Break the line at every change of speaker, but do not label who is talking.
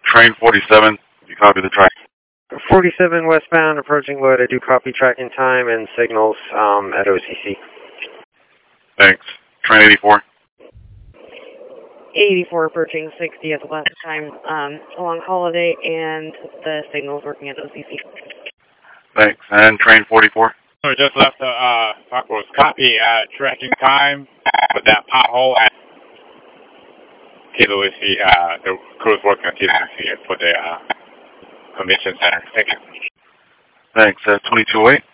Train 47, you copy the track.
47 westbound, approaching Wood. I do copy tracking time and signals at OCC.
Thanks. Train 84.
84 approaching 60 at the last time along Holiday, and the signal's working at OCC.
Thanks. And train 44.
We just left the Parkwood. Copy tracking time with that pothole at TWC. The crew's working on TWC for the convention center. Thank you.
Thanks. 2208.